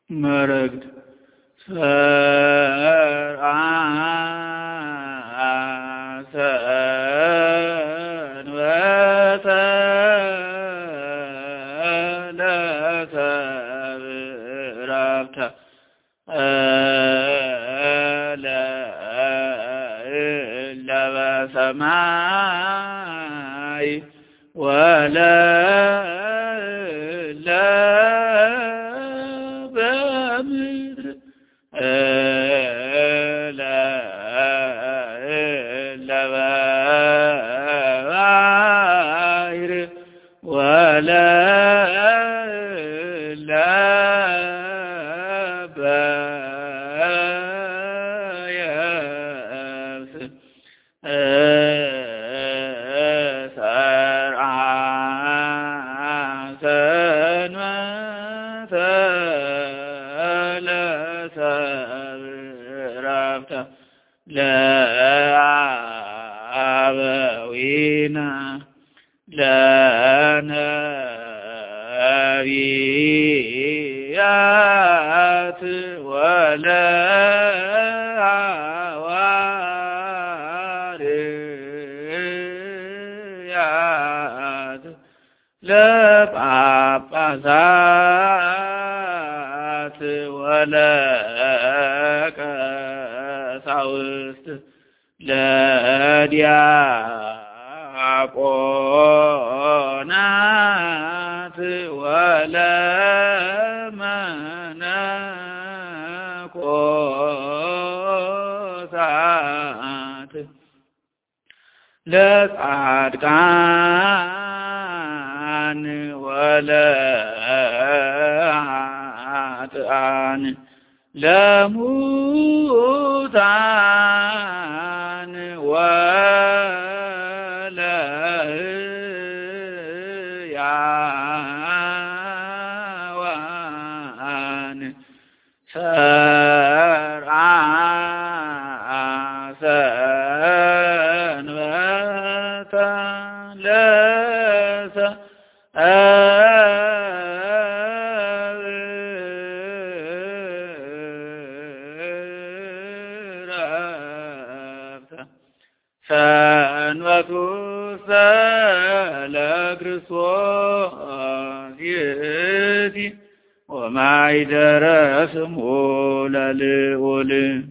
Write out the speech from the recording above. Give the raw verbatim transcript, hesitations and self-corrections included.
መረግድ ሰርዓ ሰንበተ ለሰብራብታ ለበሰማይ ወለ በምድር ለበባሕር ወለ በየብስ ሰርዓ ሰንበተ ለሰብራብታ ለአበዊነ ለነቢያት ወለሐዋርያት ለጳጳሳት ወለቀሳውስት ለዲያቆናት ወለመነኮሳት ለጻድቃን ወለኃጥአን ለሙታን ወለሕያዋን ሰርዓ ሰንበተ ለሰብራብታ ሰንበቱሰ ለክርስቶስ ይእቲ ወማኅደረ ስሙ ለልዑል